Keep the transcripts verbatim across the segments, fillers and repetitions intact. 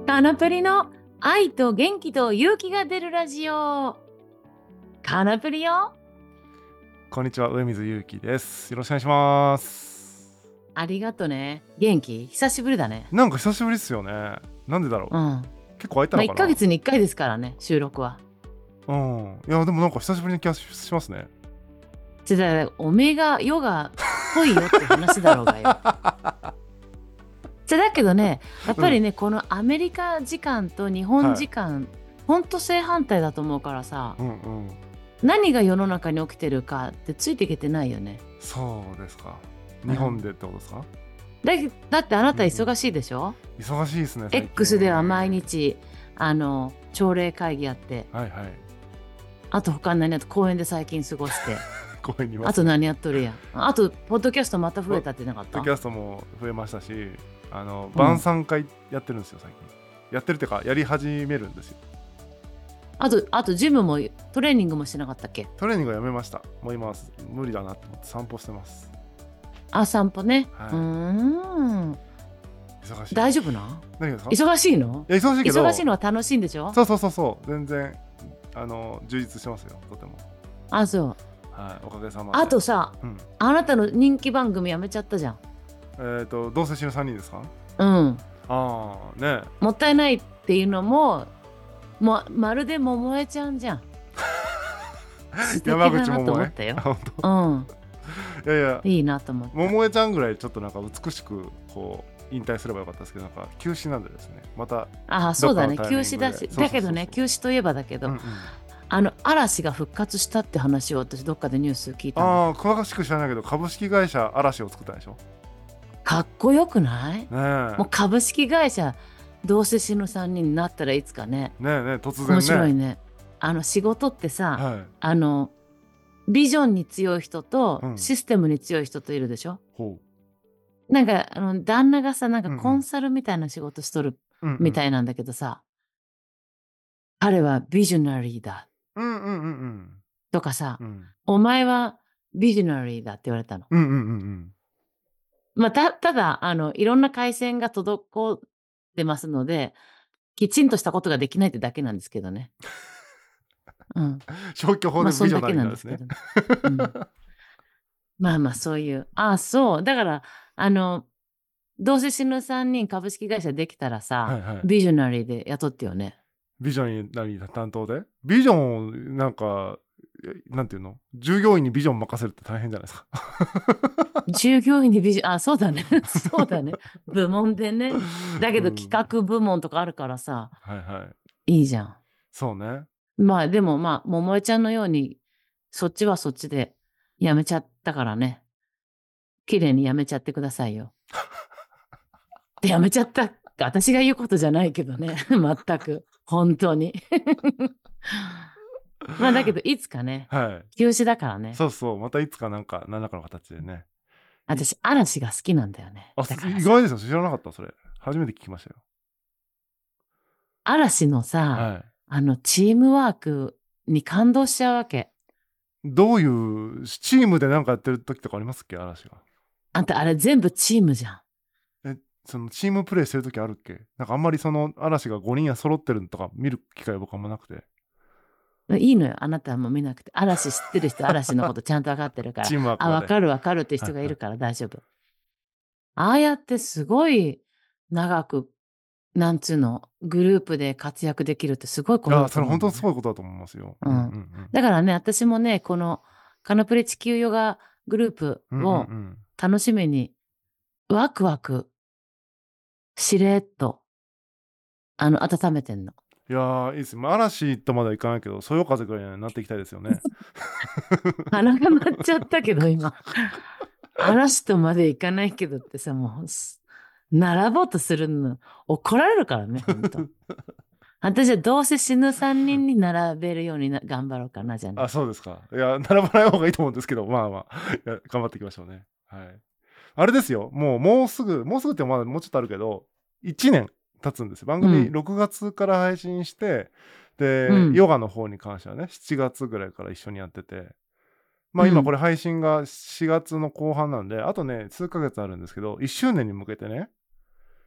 カナプリの愛と元気と勇気が出るラジオ。カナプリよ。 こんにちは、上水ゆうきです。よろしくお願いします。 ありがとね。元気久しぶりだね。 なんか久しぶりっすよね。なんでだろう、 うん。 結構空いたまあ、 のかな。 いっかげつにいっかいですからね、収録は。 うん。いやでもなんか久しぶりな気がしますね。 じゃあオメガヨガぽいよって話だろうがよ。じゃだけどね、やっぱりね、うん、このアメリカ時間と日本時間、はい、ほんと正反対だと思うからさ、 うんうん、 何が世の中に起きてるかってついていけてないよね。 そうですか。日本でってことですか。 だ, だってあなた忙しいでしょ、 うん、忙しいですね。 X では毎日あの朝礼会議やって、 はいはい、 あと他何やって公園で最近過ごして公園にいます、ね、 あと何やっとるやん。あとポッドキャストまた増えたってなかった。 ポッドキャストも増えましたし、あの晩餐会やってるんですよ最近。やってるっていうかやり始めるんですよ。 あとあとジムもトレーニングもしてなかったっけ。 トレーニングはやめました。もう今無理だなって思って散歩してます。 あ、散歩ね、 はい、 うーん、 忙しい。 大丈夫な。 何ですか。 忙しいの。 いや忙しいけど忙しいのは楽しいんでしょ。 そうそうそうそう、全然あの充実してますよ、とても。 あ、そう、 はい、おかげさまで。 あとさ、うん、あなたの人気番組やめちゃったじゃん。 えっ、ー、とどうせ死ぬさんにんですか。 うん。 ああね、 もったいないっていうのももまるで桃江ちゃんじゃん。素敵だなと思ったよ。うん。 いやいや、 いいなと思った。 桃江ちゃんぐらいちょっとなんか美しくこう引退すればよかったですけど、なんか休止なんでですね、また。 ああ、そうだね、休止だし。だけどね、休止といえばだけど、うんうん、あの嵐が復活したって話を私どっかでニュース聞いたの。 ああ、詳しく知らないけど株式会社嵐を作ったでしょ。 かっこよくない？ ね、 もう株式会社どうせ死ぬさんにんになったらいつかね。 ねえねえ、突然ね。 面白いね。あの仕事ってさ、はい、あのビジョンに強い人とシステムに強い人といるでしょ。うん、なんかあの旦那がさ、なんかコンサルみたいな仕事しとるみたいなんだけどさ、うんうん、彼はビジョナリーだ、うんうんうんうん、とかさ、うん、お前はビジョナリーだって言われたの。うんうんうんうん、まあ、た, ただあのいろんな回線が滞ってますのできちんとしたことができないってだけなんですけどね。うん、 消去法でビジョナリーなんですね。 まあまあそういう、ああそうだから、あのどうせ死ぬさんにん株式会社できたらさ、はいはい、ビジョナリーで雇ってよね。 ビジョナリー担当でビジョンなんかなんていうの、従業員にビジョン任せるって大変じゃないですか。 従業員にビジョン、あ、そうだねそうだね、部門でね。だけど企画部門とかあるからさ、うん、はいはい、いいじゃん。 そうね。 まあでもまあ桃江ちゃんのようにそっちはそっちでやめちゃったからね、綺麗にやめちゃってくださいよ。でやめちゃった私が言うことじゃないけどね全く本当にまあだけどいつかね、はい、休止だからね。 そうそう、またいつかなんか何らかの形でね。 私嵐が好きなんだよね。 あ、意外ですよ、知らなかった。それ初めて聞きましたよ。 嵐のさ、はい、あのチームワークに感動しちゃうわけ。 どういうチームで何かやってる時とかありますっけ、嵐が。 あんたあれ全部チームじゃん。 え、そのチームプレーしてる時あるっけ。なんかあんまりその嵐がごにんや揃ってるとか見る機会は僕はあんまなくて。 いいのよ、あなたはもう見なくて。嵐知ってる人嵐のことちゃんと分かってるからチームワークあ、分かる分かるって人がいるから大丈夫ああやってすごい長くなんつうのグループで活躍できるってすごいことだと思う、ね。 いや、それ本当にすごいことだと思いますよ。 うんうんうん、だからね、私もね、このカナプリ地球ヨガグループを楽しみに、ワクワクしれっとあの温めてんの。 いやー、いいです。嵐とまではいかないけど、そよ風ぐらいになっていきたいですよね。 鼻が鳴っちゃったけど今嵐とまでいかないけどってさ、もう並ぼうとするの怒られるからね、本当。私はどうせ死ぬさんにんに並べるようにな頑張ろうかなじゃね。 あ、そうですか。いや、並ばない方がいいと思うんですけど、まあまあ、いや頑張っていきましょうね。はい。あれですよ、もうもうすぐ、もうすぐってまだもうちょっとあるけど、いちねん経つんですよ。番組ろくがつから配信して、うん、で、ヨガの方に関してはね、しちがつぐらいから一緒にやってて、まあ今これ配信がしがつの後半なんで、あとね、数ヶ月あるんですけど、いっしゅうねんに向けてね、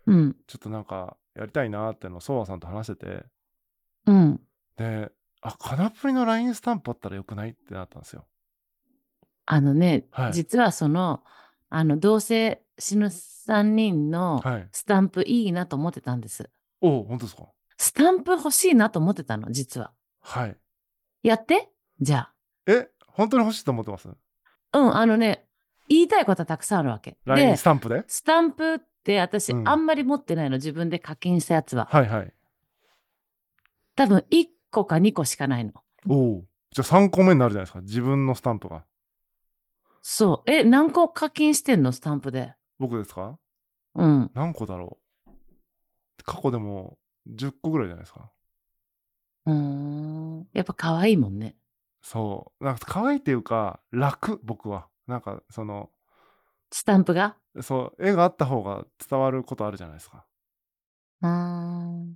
うん。 ちょっとなんかやりたいなってのをソワさんと話してて、 うん。 で、あ、カナプリの ライン スタンプあったらよくないってなったんですよ。 あのね、 はい。 実はその、あの、どうせ死ぬさんにんのはい。 スタンプいいなと思ってたんです。 おお、ほんとですか？ スタンプ欲しいなと思ってたの、実は。 はい。 やって、じゃあ。 え、ほんとに欲しいと思ってます？ うん、あのね、言いたいことはたくさんあるわけ。 ラインで、 スタンプで？ スタンプって私うん。 あんまり持ってないの、自分で課金したやつは。 はいはい。 多分いっこかにこしかないの。 おお。じゃ、さんこめになるじゃないですか、自分のスタンプが。 そう。え、何個課金してんの、スタンプで。 僕ですか？ うん。 何個だろう。過去でもじゅっこぐらいじゃないですか。 うーん。やっぱ可愛いもんね。 そう。なんか可愛いっていうか、楽、僕は。なんかその、 スタンプが。 そう、絵があった方が伝わることあるじゃないですか。 うーん。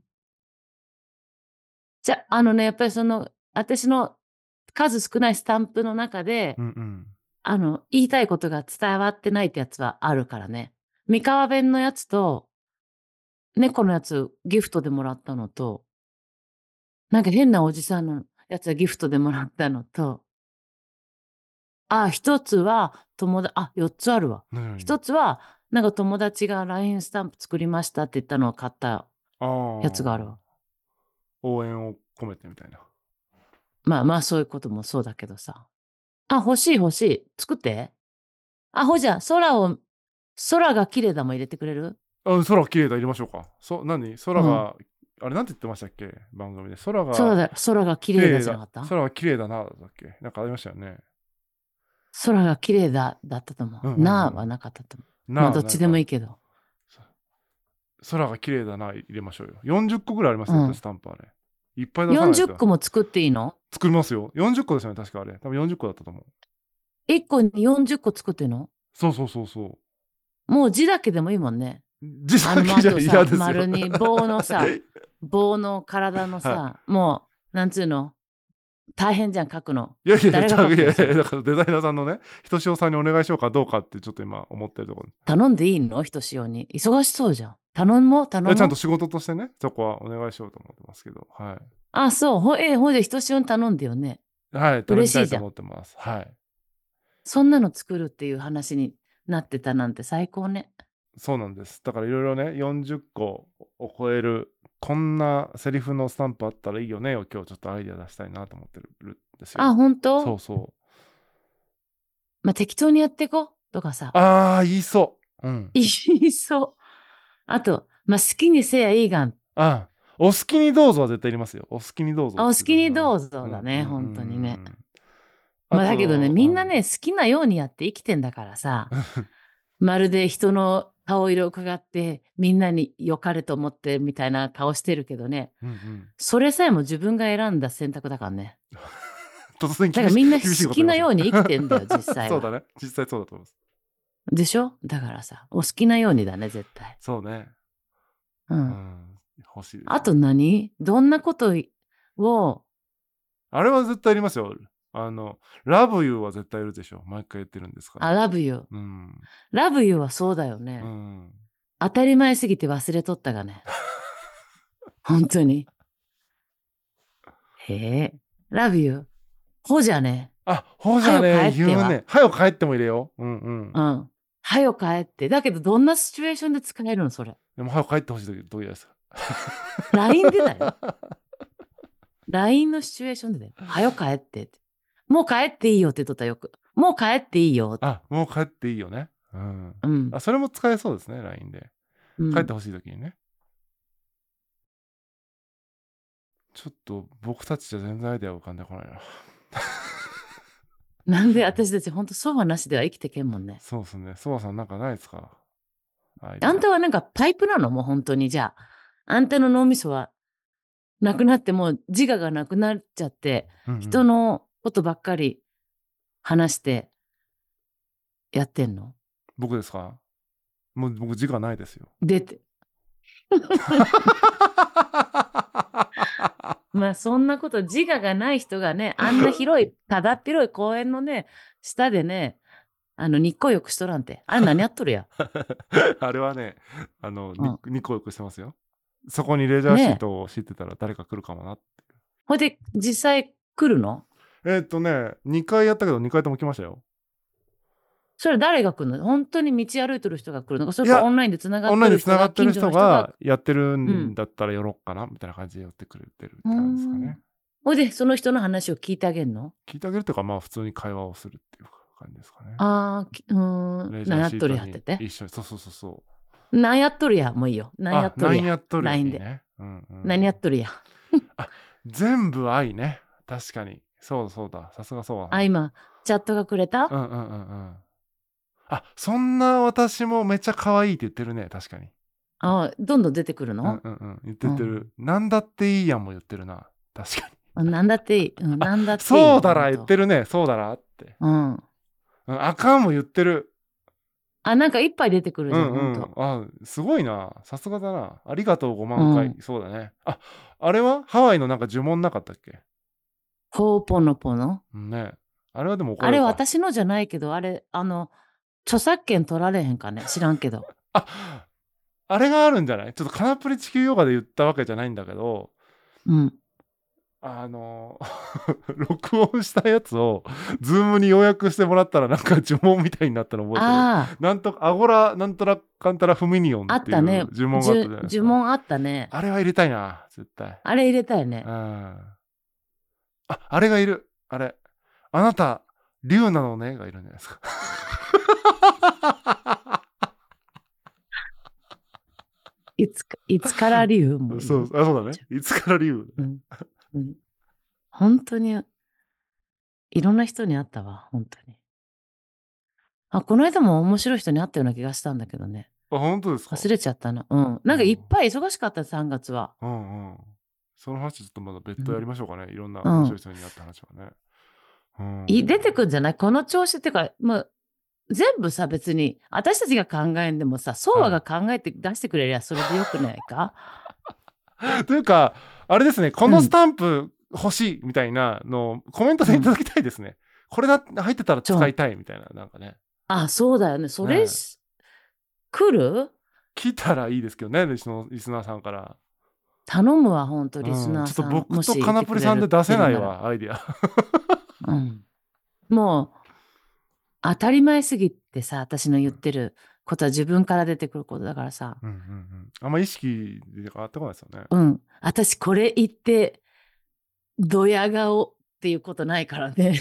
じゃ、あのね、やっぱりその、私の数少ないスタンプの中で、 うんうん。 あの、言いたいことが伝わってないってやつはあるからね。三河弁のやつと、猫のやつギフトでもらったのと、なんか変なおじさんのやつはギフトでもらったのと、あ、一つは友だあ、よっつあるわ。 なになに？ 一つは、なんか友達が ライン スタンプ作りましたって言ったのを買ったあやつがあるあ、 わ。 応援を込めてみたいな。 まあまあ、そういうこともそうだけどさ。あ、欲しい欲しい。作って。あ、ほじゃ、空を空が綺麗だも入れてくれる？ あ、空綺麗だ入れましょうか。そ何？空うん。 が、あれなんて言ってましたっけ？番組で。空が空だ空が綺麗だ綺麗だじゃなかった？ 空が綺麗だなだっけ？なんかありましたよね。 空が綺麗だだったと思うんう。なあはうんなかったと思う。まあ、 うん。なあ、 どっちでもないか。 いいけど。 空が綺麗だな入れましょうよ。よんじゅっこぐらいありますよ、だってうん。 スタンプあれ。いっぱい出さない 40 と。 個も作っていいの作りますよ。よんじゅっこですよね、確かあれ。多分よんじゅっこだったと思う。 ？いっこによんじゅっこ作ってんの？ そうそうそうそう。 もう字だけでもいいもんね。 字あの、まあ、 だけじゃあとさ、 嫌ですよ。 丸に棒のさ、棒の体のはい。 さ、もう、なんつうの、大変じゃん、書くの。 いやいやいや、 誰がちゃういやいや、 書くのそれ。 だからデザイナーさんのね、ひとしおさんにお願いしようかどうかってちょっと今思ってるところ。 頼んでいいのひとしおに。忙しそうじゃん。頼もういや、ちゃんと頼もう。 仕事としてね、そこはお願いしようと思ってますけど、はい。 あ、そう。ほ、え、ほいでひとしおに頼んでよね。 はい、頼みたいと嬉しいじゃん。 思ってます。はい。 そんなの作るっていう話になってたなんて最高ね。 そうなんです。だからいろいろね、よんじゅっこを超える、こんなセリフのスタンプあったらいいよねを今日ちょっとアイデア出したいなと思ってるんですあ、 よ。 本当？ そうそう。 まあ、適当にやっていこう。とかさ。 ああ、言いそう。うん。 言いそう。あと、まあ、好きにせやいいがん。 ああ、お好きにどうぞは絶対いりますよ。お好きにどうぞあ、おって好き言ってくださいね。 にどうぞだね。 うんうんうんう本当にね。 ん。あまあ、だけどね、 と、うん。 みんなね、好きなようにやって生きてんだからさ。まるで人の顔色を伺って、みんなに良かれと思ってみたいな顔してるけどね。 うんうん。 それさえも自分が選んだ選択だからね。 突然厳しい、 だからみんな厳しい好こと言いますね。 きなように生きてんだよ、実際は。 そうだね。実際そうだと思います。 でしょ？だからさ、お好きなようにだね、絶対。 そうね。 うん。 うん。欲しいですね。 あと何？どんなことを、 あれは絶対いりますよ。あの、Love You は絶対いるでしょ。毎回言ってるんですかあ、 ら。 love you。 うん。 love you はそうだようね。 ん。 当たり前すぎて忘れとったがね。本当に。へえ。love you。ほじゃね。 あ、ほじはよ帰ゃね、 っては。 言うね。はよ帰っても入れよう。うんうん。 うん。はよ帰って。だけど、どんなシチュエーションで使えるのそれ。 でも、はよ帰ってほしい時、時です。 ライン でだよ。ライン のシチュエーションでだよ。はよ帰ってって。もう帰っていいよって言っとったよく。もう帰っていいよって。 あ、もう帰っていいよね。うん。 うん。 あ、それも使えそうですね、ライン で。 うん。 帰ってほしい時にね。ちょっと僕たちじゃ全然アイデア浮かんでこないな。 なんで私たちほんとそうはなしでは生きてけんもんね。 そうですね。そばさんなんかないですか？アイデア。 あんたはなんかパイプなのもう本当にじゃあ。あんたの脳みそはなくなってもう自我がなくなっちゃって、 うんうん。 人のことばっかり話してやってんの？ 僕ですか？もう僕自我ないですよ。 出て。まあそんなこと自我がない人がね、あんな広い、ただっ広い公園のね、下でね、 あの、日光浴しとらんて。あれ何やっとるや。 あれはね、あの、 うん。 日光浴してますよ。そこにレジャーシートを敷いてたら誰か来るかもなって。 ほいで、実際来るの？ えーっとね、にかいやったけどにかいとも来ましたよ。 それ誰が来るの？本当に道歩いてる人が来るのか、そいや、 れかオンラインでつながオンラインでってる人が、 つながってる近所の人人が。 がやってるうん。 んだったら寄ろっかなみたいな感じで寄ってくれてるってうー感じですかん。 ね。 ほいで、その人の話を聞いてあげんの？ 聞いてあげるというか、まあ普通に会話をするっていう感じですかね。 ああ、きうーん、 レジャー何やっとるシートにやってて。 一緒に、そうそうそうそう。 何やっとるや、もういいよ。何やあ、 っとるや。 何やっとるやライン で。 いいね。うんうん。 何やっとるや。 あ、全部愛ね。確かに。そうそうだ。さすがそうだあ、 な。 今、チャットがくれうんた？ うんうんうん。あ、そんな私もめっちゃ可愛いって言ってるね。確かに。 あ、どんどん出てくるうんの？ うんうん。言ってうってる。 ん。 なんだっていいやんも言ってるな。確かに。 あ、なんだっていい。うん、なんだっていいよ、 そうだらほんと。 言ってるね。そうだらって。 うん。 うん、あかんも言ってる。 あ、なんかいっぱい出てくるうじゃん、 んうん。 ほんと。 あ、すごいな。さすがだな。ありがとうごまん回。 うん。 そうだね。あ、あれはハワイのなんか呪文なかったっけ？ ほーぽのぽの。 うんね。あれはでも怒あれられるか。 私のじゃないけど、あれ、あの、著作権取られへんかね、知らんけど。 あ、あれがあるんじゃない？ちょっとカナプリ地球ヨガで言ったわけじゃないんだけど、 うん。 あの、録音したやつをズームに要約してもらったらなんか呪文みたいになったの覚えてる？ ああ、 なんとアゴラなんたらかんたらフミニオンっていあったね。 う呪文があったじゃないですか。 呪文あったね。 あれは入れたいな、絶対。 あれ入れたいね。 うん。あ、あれがいる。あれ。あなた、竜なのねがいるんじゃないですか。 いつかいつから竜もいる。 そう、あ、そうだね。いつから竜。 うん。うん。ほんとに、いろんな人に会ったわ、ほんとに。あ、この間も面白い人に会ったような気がしたんだけどね。 あ、ほんとですか？ 忘れちゃったな。うん。なんかいっぱい忙しかった、さんがつは。 うんうん。その話ちょっとまだ別途やりましょうかね。いろんなうん。 面白い人に会った話はね。うい出てん。 くんじゃない？この調子ってか、まあ、全部さ、別に、私たちが考えんでもさ、ソワはい。 が考えて出してくれりゃそれでよくないか？ というか、あれですね、こうん。 のスタンプ欲しいみたいなのをコメントでいたうん。 だきたいですね。これだ入ってたらちょ使いたいみたいな、なんかね。 あ、そうだよね。それね。 し来る？ 来たらいいですけどね、リスのリスナーさんから。 頼むわ、ほんと、リスうん、ちょっとナーさん、も僕としいてカナプリさんでくれる出せてるなら。 ないわ、アイディア。 うん。もう、当たり前すぎてさ、私の言ってることは自分から出てくることだからさ。 うんうんうん。あんま意識で変わってこないですよね。 うん。私これ言って、ドヤ顔っていうことないからね。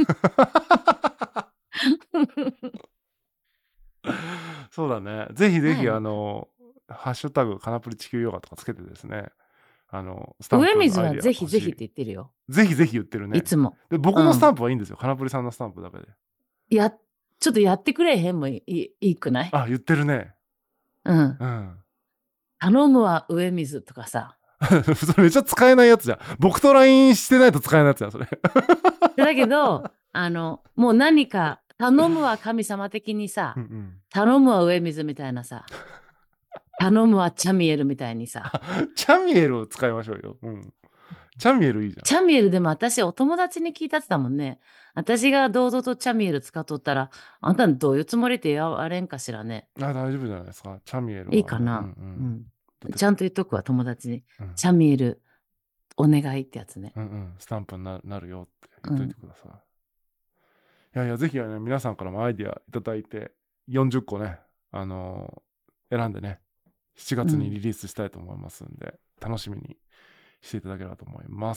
そうだね。ぜひぜひ、あない。 の、ハッシュタグカナプリ地球ヨガとかつけてですね、あの、スタン上プのアイ水はぜひディア欲しぜひって言ってるよ。 い。ぜひぜひ言ってるね。 いつも。 で、僕のスタうん。 ンプはいいんですよ。カナプリさんのスタンプだけで。 やちょっとやってくれへんもいいいいくない？ あ、言ってるね。 うん。 うん。 頼むわ、上水とかさ。 それめっちゃ使えないやつじゃん。僕と ライン してないと使えないやつじゃん、それ。 だけど、あの、もう何か、頼むわ神様的にさ、 うんうん。 頼むわ上水みたいなさ、頼むわチャミエルみたいにさ。 チャミエルを使いましょうよ。うん。チャミエルいいじゃん。 チャミエルでも私お友達に聞いたってたもんね。私が堂々とチャミエル使っとったら、あんたどういうつもりって言われんかしらね。 あ、大丈夫じゃないですか。チャミエルはね。 いいかな。 うんう。 うんん。 だってちゃんと言っとくわ、友達に。 うんチャミエルお願いってやつね。 うんうん。スタンプにななるよってうん。 言っといてください。いやいや、ぜひ、ね、皆さんからもアイディアいただいて、よんじゅっこね、あのー選んでね、しちがつにリリースしたいと思いますんで、楽しみにしていただければと思います。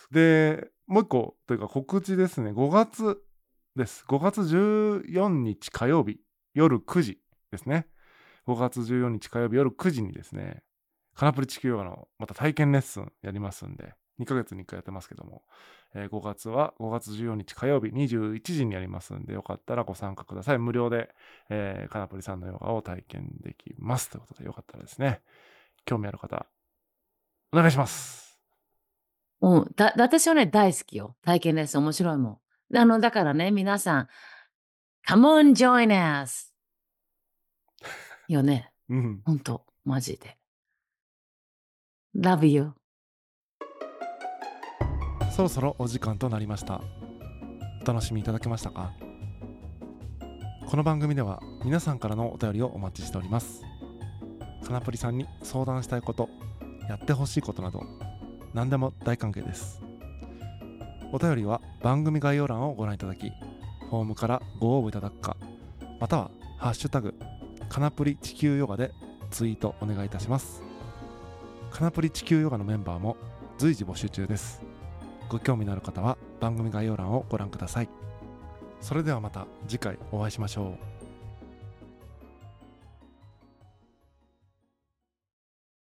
で、もう一個というか告知ですね。ごがつです。ごがつじゅうよっか火曜日夜くじですね。ごがつじゅうよっか火曜日夜くじにですね、カナプリ地球ヨガのまた体験レッスンやりますんで、にかげつにいっかいやってますけども、えー、ごがつはごがつじゅうよっか火曜日にじゅういちじにやりますんで、よかったらご参加ください。無料で、えー、カナプリさんのヨガを体験できますということで、よかったらですね、興味ある方、お願いします。 うん、だ私はね、大好きよ。体験レッスン面白いもん。あの、だからね、皆さん、Come on, join us! よね。 うん。 ほんと、マジで。Love you. そろそろお時間となりました。お楽しみいただけましたか？ この番組では皆さんからのお便りをお待ちしております。カナプリさんに相談したいこと、やってほしいことなど何でも大歓迎です。お便りは番組概要欄をご覧いただき、フォームからご応募いただくか、またはハッシュタグカナプリ地球ヨガでツイートお願いいたします。カナプリ地球ヨガのメンバーも随時募集中です。ご興味のある方は番組概要欄をご覧ください。それではまた次回お会いしましょう。